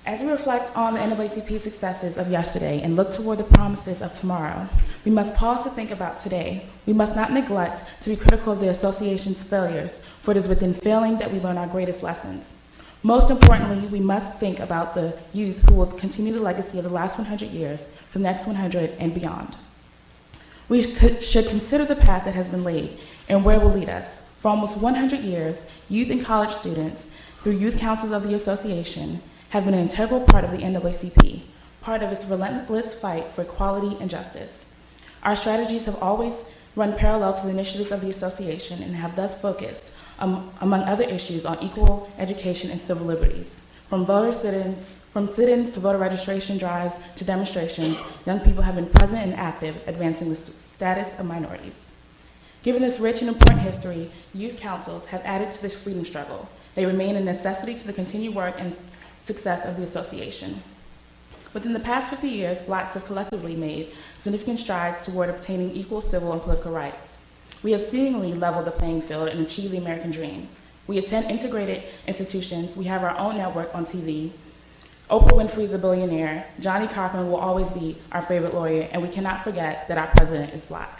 As we reflect on the NAACP successes of yesterday and look toward the promises of tomorrow, we must pause to think about today. We must not neglect to be critical of the association's failures, for it is within failing that we learn our greatest lessons. Most importantly, we must think about the youth who will continue the legacy of the last 100 years, for the next 100 and beyond. We should consider the path that has been laid and where it will lead us. For almost 100 years, youth and college students, through youth councils of the association, have been an integral part of the NAACP, part of its relentless fight for equality and justice. Our strategies have always run parallel to the initiatives of the association and have thus focused, among other issues, on equal education and civil liberties. From sit-ins to voter registration drives to demonstrations, young people have been present and active, advancing the status of minorities. Given this rich and important history, youth councils have added to this freedom struggle. They remain a necessity to the continued work and success of the association. Within the past 50 years, Blacks have collectively made significant strides toward obtaining equal civil and political rights. We have seemingly leveled the playing field and achieved the American dream. We attend integrated institutions, we have our own network on TV. Oprah Winfrey is a billionaire, Johnny Cochran will always be our favorite lawyer, and we cannot forget that our president is Black.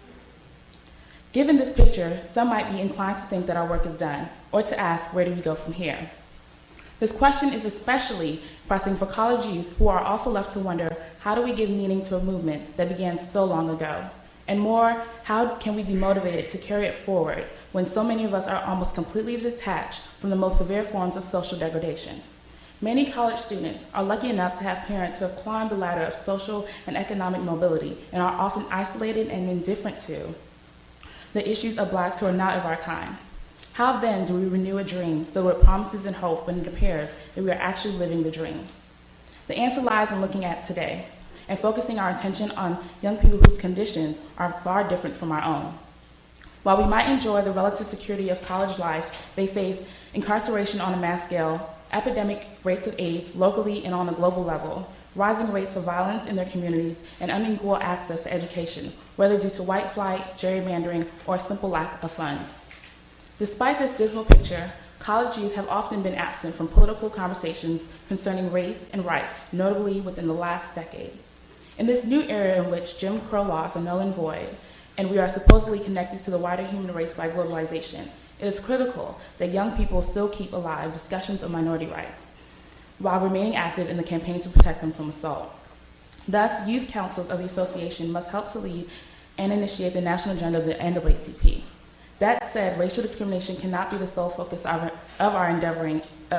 Given this picture, some might be inclined to think that our work is done, or to ask, where do we go from here? This question is especially pressing for college youth who are also left to wonder, how do we give meaning to a movement that began so long ago? And more, how can we be motivated to carry it forward when so many of us are almost completely detached from the most severe forms of social degradation? Many college students are lucky enough to have parents who have climbed the ladder of social and economic mobility and are often isolated and indifferent to the issues of Blacks who are not of our kind. How then do we renew a dream filled with promises and hope when it appears that we are actually living the dream? The answer lies in looking at today and focusing our attention on young people whose conditions are far different from our own. While we might enjoy the relative security of college life, they face incarceration on a mass scale, epidemic rates of AIDS locally and on a global level, rising rates of violence in their communities, and unequal access to education, whether due to white flight, gerrymandering, or a simple lack of funds. Despite this dismal picture, college youth have often been absent from political conversations concerning race and rights, notably within the last decade. In this new era in which Jim Crow laws are null and void, and we are supposedly connected to the wider human race by globalization, it is critical that young people still keep alive discussions of minority rights, while remaining active in the campaign to protect them from assault. Thus, youth councils of the association must help to lead and initiate the national agenda of the NAACP. That said, racial discrimination cannot be the sole focus of our endeavors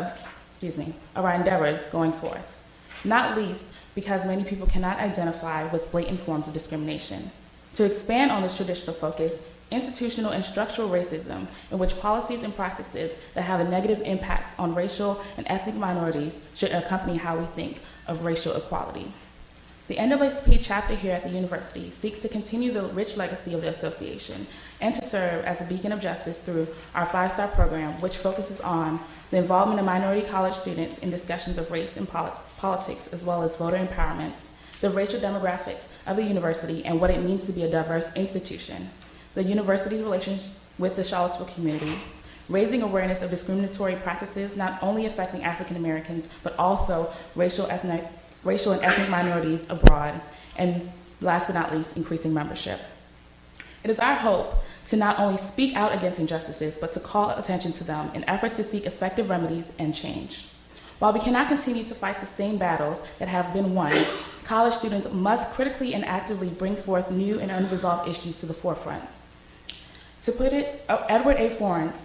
going forth, not least because many people cannot identify with blatant forms of discrimination. To expand on this traditional focus, institutional and structural racism, in which policies and practices that have a negative impact on racial and ethnic minorities should accompany how we think of racial equality. The NAACP chapter here at the university seeks to continue the rich legacy of the association and to serve as a beacon of justice through our 5-star program, which focuses on the involvement of minority college students in discussions of race and politics, as well as voter empowerment, the racial demographics of the university and what it means to be a diverse institution, the university's relations with the Charlottesville community, raising awareness of discriminatory practices not only affecting African Americans, but also racial and ethnic minorities abroad, and last but not least, increasing membership. It is our hope to not only speak out against injustices, but to call attention to them in efforts to seek effective remedies and change. While we cannot continue to fight the same battles that have been won, college students must critically and actively bring forth new and unresolved issues to the forefront. To put it, Edward A.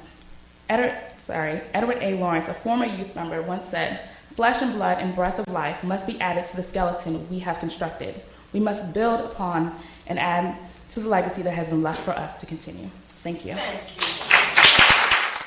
Lawrence, a former youth member, once said, "Flesh and blood and breath of life must be added to the skeleton we have constructed. We must build upon and add to the legacy that has been left for us to continue." Thank you. Thank you.